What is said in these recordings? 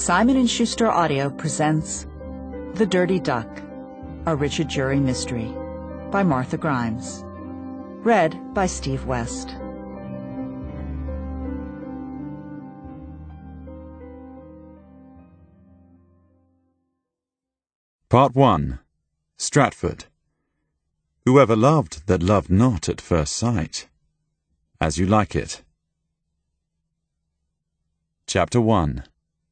Simon & Schuster Audio presents The Dirty Duck, a Richard Jury mystery by Martha Grimes. Read by Steve West. Part 1. Stratford. Whoever loved that loved not at first sight. As You Like It. Chapter 1.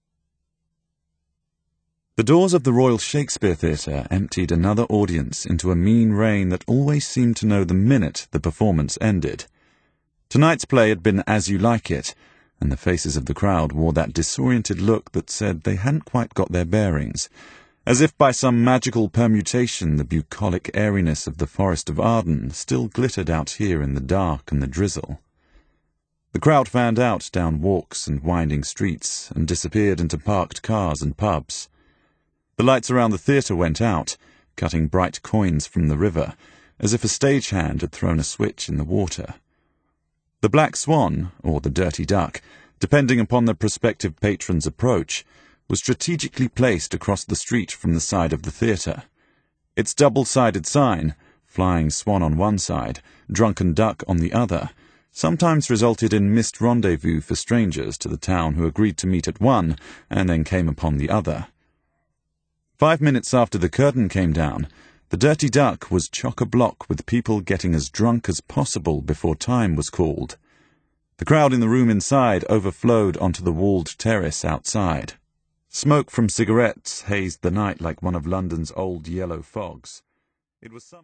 The doors of the Royal Shakespeare Theatre emptied another audience into a mean rain that always seemed to know the minute the performance ended. Tonight's play had been As You Like It, and the faces of the crowd wore that disoriented look that said they hadn't quite got their bearings, as if by some magical permutation the bucolic airiness of the Forest of Arden still glittered out here in the dark and the drizzle. The crowd fanned out down walks and winding streets and disappeared into parked cars and pubs. The lights around the theatre went out, cutting bright coins from the river, as if a stagehand had thrown a switch in the water. The Black Swan, or the Dirty Duck, depending upon the prospective patron's approach, was strategically placed across the street from the side of the theatre. Its double-sided sign, Flying Swan on one side, Drunken Duck on the other, sometimes resulted in missed rendezvous for strangers to the town who agreed to meet at one and then came upon the other. 5 minutes after the curtain came down, the Dirty Duck was chock-a-block with people getting as drunk as possible before time was called. The crowd in the room inside overflowed onto the walled terrace outside. Smoke from cigarettes hazed the night like one of London's old yellow fogs. It was